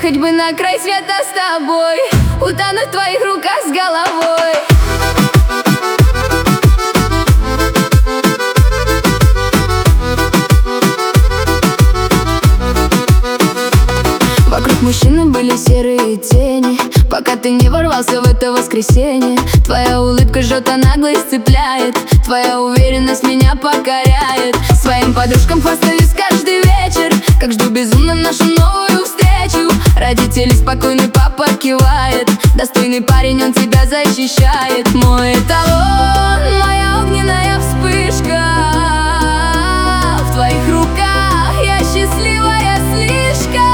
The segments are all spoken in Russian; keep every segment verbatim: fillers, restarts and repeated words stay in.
Уехать бы на край света с тобой, утонуть в твоих руках с головой. Вокруг мужчины были серые тени, пока ты не ворвался в это воскресенье. Твоя улыбка жжет, а наглость цепляет, твоя уверенность меня покоряет. Своим подружкам хвастаюсь каждый вечер, как жду безумно нашу новую встречу. Родители спокойны, папа кивает, достойный парень, он тебя защищает. Мой эталон, моя огненная вспышка, в твоих руках я счастливая слишком.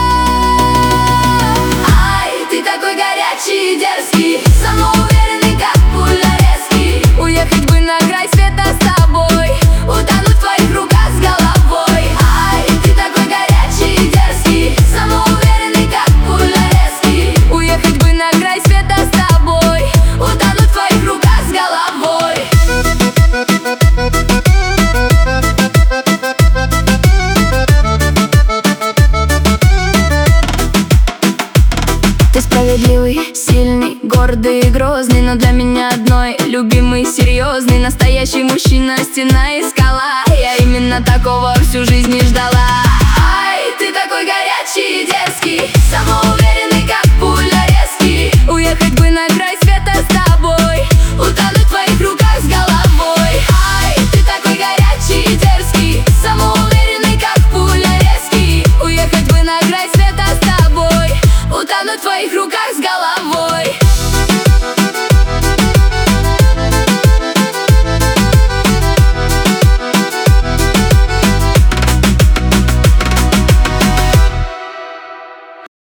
Такой горячий и дерзкий, самоуверенный, как пуля резкий. Уехать бы на край света с тобой, утонуть в твоих руках с головой. Ай, ты такой горячий и дерзкий, самоуверенный, как пуля резкий. Уехать бы на край света с тобой, утонуть в твоих руках с головой. Ты справедливый, сильный, гордый и грозный, но для меня одной любимый, серьезный, настоящий мужчина, стена и скала. Я именно такого всю жизнь не ждала.